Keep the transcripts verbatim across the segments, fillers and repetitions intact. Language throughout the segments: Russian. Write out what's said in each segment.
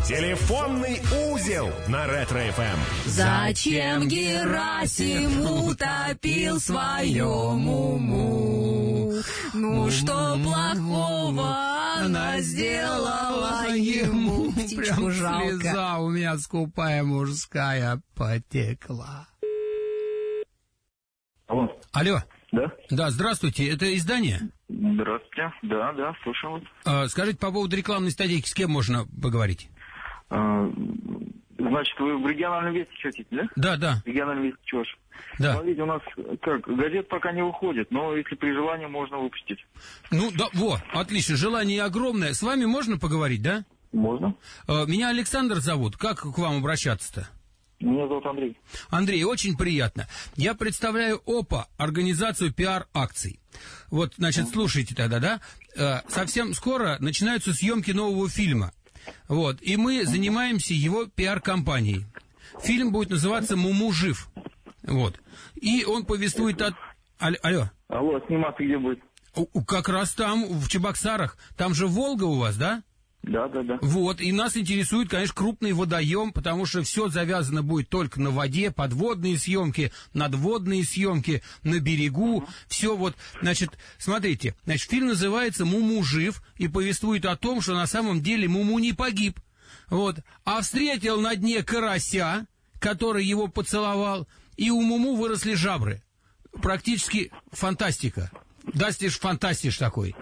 Телефонный узел на Ретро-эф эм. Зачем Герасим утопил свое муму? Ну что плохого она сделала ему? Птичку жалко. Слеза у меня скупая мужская потекла. Алло. Алло. Да? Да, здравствуйте, это издание? Здравствуйте. Да, да, слушаю вас. А, скажите, по поводу рекламной статейки, с кем можно поговорить? А, значит, вы в региональном вести хотите, да? Да, да. Региональный вести чего ж? Да. Смотрите, у нас как, газет пока не выходит, но если при желании можно выпустить. Ну, да, во, отлично, желание огромное. С вами можно поговорить, да? Можно. А, меня Александр зовут, как к вам обращаться-то? Меня зовут Андрей. Андрей, очень приятно. Я представляю ОПА, организацию пиар-акций. Вот, значит, слушайте тогда, да? Э, совсем скоро начинаются съемки нового фильма. Вот, и мы занимаемся его пиар-компанией. Фильм будет называться «Муму жив». Вот. И он повествует о... Алло. Алло. Алло, сниматься где будет? У, как раз там, в Чебоксарах. Там же Волга у вас, да? Да, да, да. Вот, и нас интересует, конечно, крупный водоем, потому что все завязано будет только на воде, подводные съемки, надводные съемки, на берегу, uh-huh. все вот, значит, смотрите, значит, фильм называется «Муму жив» и повествует о том, что на самом деле Муму не погиб, вот, а встретил на дне карася, который его поцеловал, и у Муму выросли жабры. Практически фантастика. Дастиш фантастиш такой.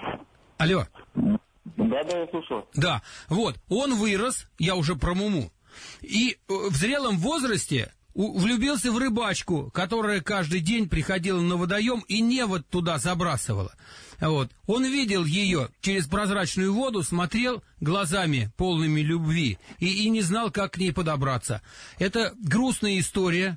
Алло. Да, да, я слушаю. Да, вот, он вырос, я уже про Муму, и в зрелом возрасте влюбился в рыбачку, которая каждый день приходила на водоем и невод туда забрасывала. Вот. Он видел ее через прозрачную воду, смотрел глазами полными любви и, и не знал, как к ней подобраться. Это грустная история.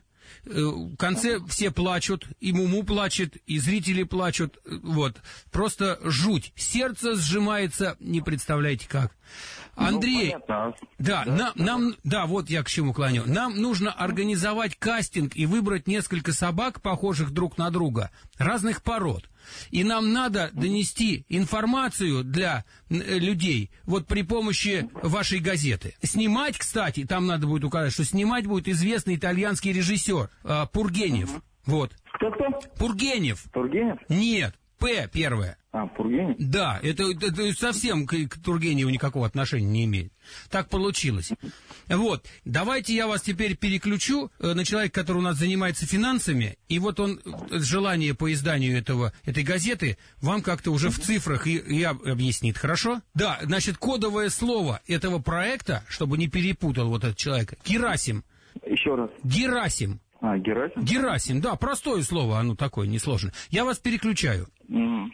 В конце все плачут, и Муму плачет, и зрители плачут, вот, просто жуть, сердце сжимается, не представляете как. Андрей, ну, да, да, нам, нам, да, вот я к чему клоню, нам нужно организовать кастинг и выбрать несколько собак, похожих друг на друга, разных пород. И нам надо донести информацию для людей вот при помощи вашей газеты. Снимать, кстати, там надо будет указать, что снимать будет известный итальянский режиссер э, Пургенев. Uh-huh. Вот. Кто-кто? Пургенев. Тургенев? Нет, П первое. А, Пургенев? Да, это, это совсем к, к Тургеневу никакого отношения не имеет. Так получилось. Вот, давайте я вас теперь переключу на человека, который у нас занимается финансами, и вот он, желание по изданию этого, этой газеты, вам как-то уже в цифрах и, и объяснит, хорошо? Да, значит, кодовое слово этого проекта, чтобы не перепутал вот этот человек, Герасим. Еще раз. Герасим. А, Герасим? Герасим, да, простое слово, оно такое, несложное. Я вас переключаю. Mm.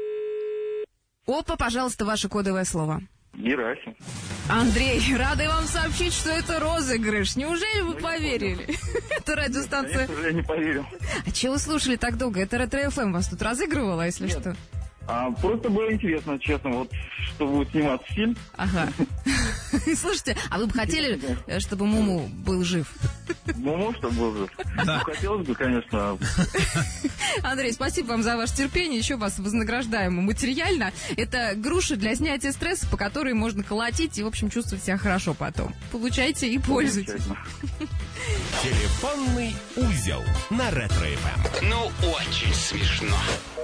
Опа, пожалуйста, ваше кодовое слово. Герасим. Андрей, рада вам сообщить, что это розыгрыш. Неужели вы поверили? Это радиостанция... Конечно, я не поверил. А чего вы слушали так долго? Это Ретро-эф эм вас тут разыгрывала, если Нет. что? А, просто было интересно, честно, вот, что будет сниматься фильм. Ага. Слушайте, а вы бы хотели, чтобы Муму был жив? Муму, чтобы был жив? Да. Ну, хотелось бы, конечно. Андрей, спасибо вам за ваше терпение. Еще вас вознаграждаем материально. Это груши для снятия стресса, по которой можно колотить и, в общем, чувствовать себя хорошо потом. Получайте и пользуйтесь. Телефонный узел на Ретро-эф эм. Ну, очень смешно.